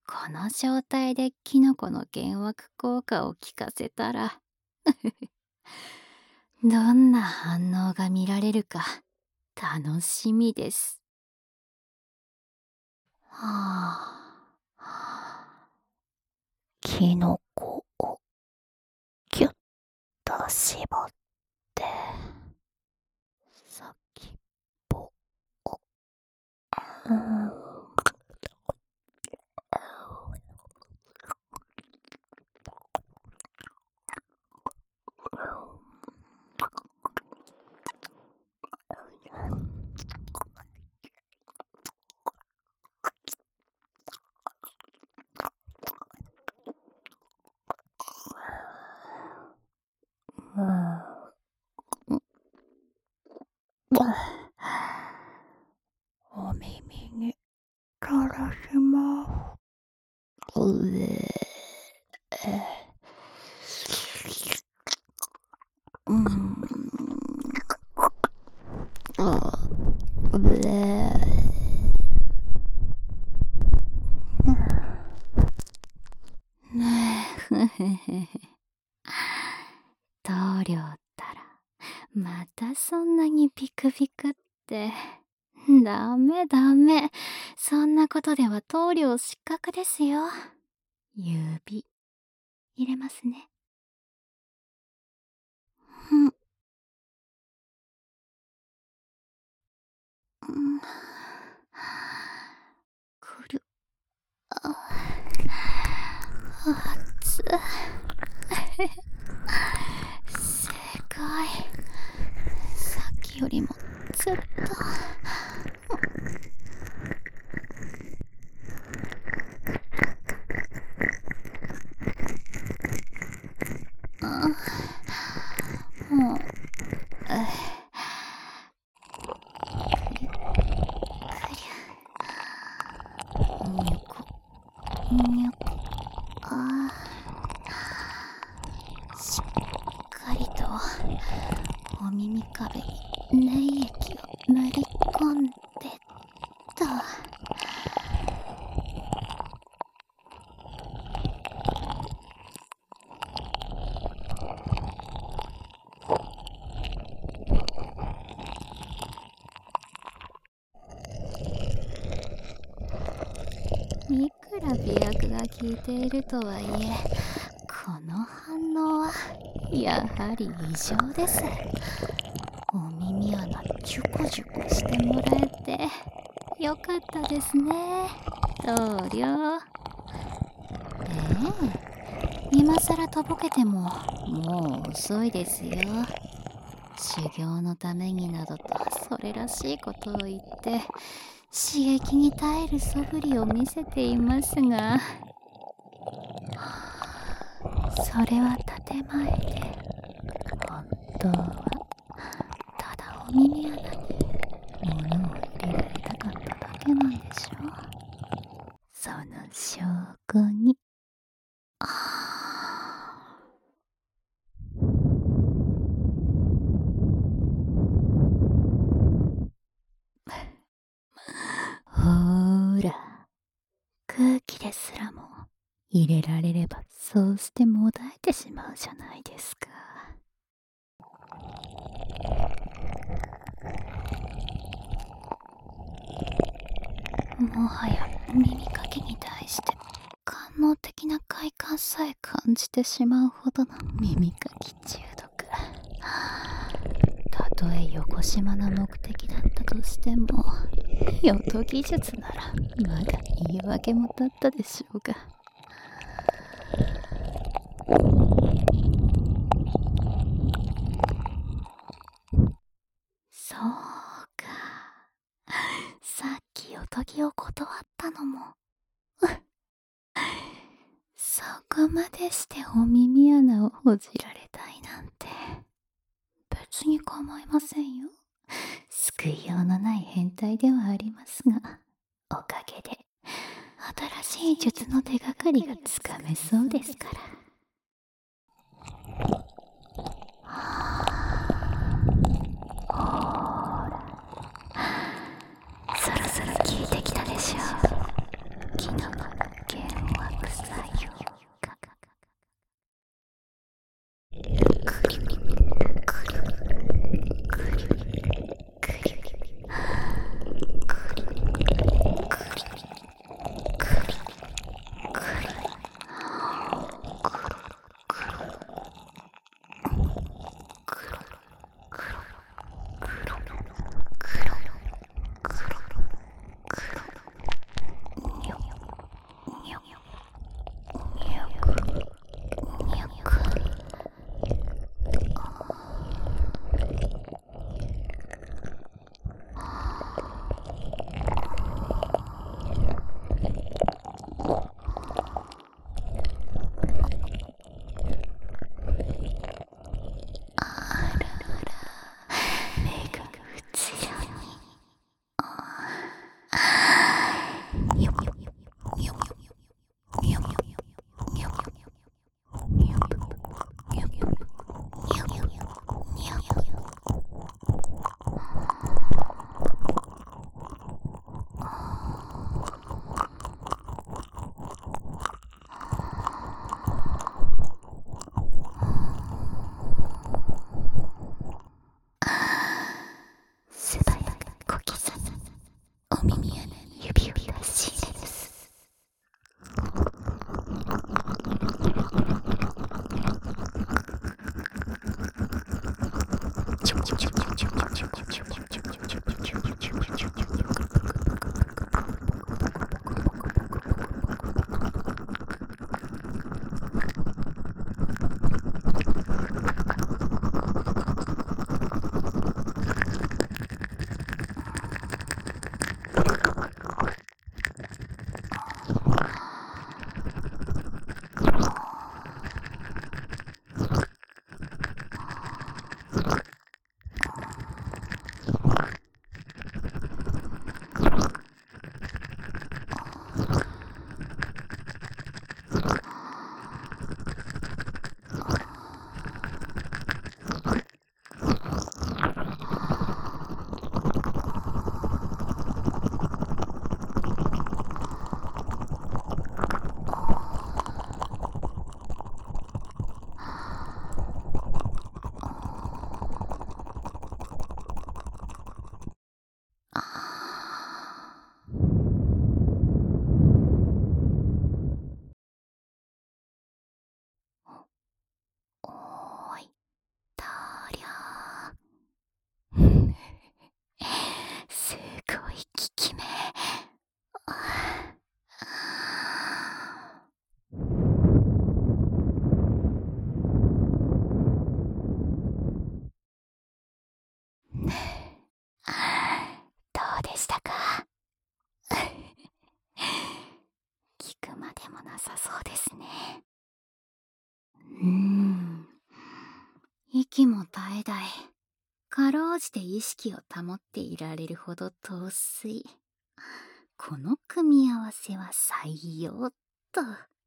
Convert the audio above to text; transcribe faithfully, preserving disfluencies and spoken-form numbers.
この状態でキノコの幻惑効果を効かせたらどんな反応が見られるか楽しみです。はあ、キノコをキュッと絞って先っぽを、うん、お耳に垂らします。うえうん、あ、うえねえ、ふへへへ。棟梁ったら、またそんなにピクピクって。ダメダメ。そんなことでは棟梁失格ですよ。指、入れますね。ふん。うん。くる。あ、熱っ。正解。さっきよりもずっと。あ、もう、え、にょこにょこ、ああ、しっかりとお耳壁に粘液を塗り込んでと。いくら美薬が効いているとはいえ、この反応はやはり異常です。お耳穴ジュコジュコしてもらえてよかったですね、棟梁。ええ、今さらとぼけてももう遅いですよ。修行のためになどとそれらしいことを言って刺激に耐える素振りを見せていますが、それは建前で、本当はただお耳穴に物を入れられたかっただけなんでしょ。その証拠に。ほーら、空気ですらも入れられればそうしてもだえてしまうじゃないですか。もはや耳かきに対して官能的な快感さえ感じてしまうほどの耳かき中毒。たとえよこしまな目的だったとしても、よと技術ならまだ言い訳も立ったでしょうが。そうか、さっきおとぎを断ったのもそこまでしてお耳穴をほじられたいなんて別に構いませんよ。救いようのない変態ではありますが、おかげで新しい術の手がかりがつかめそうですから。ほら、そろそろ効いてきたでしょう、キノコの幻までもなさそうですね。うーん。息も絶え絶え、かろうじて意識を保っていられるほど陶酔。この組み合わせは採用っと。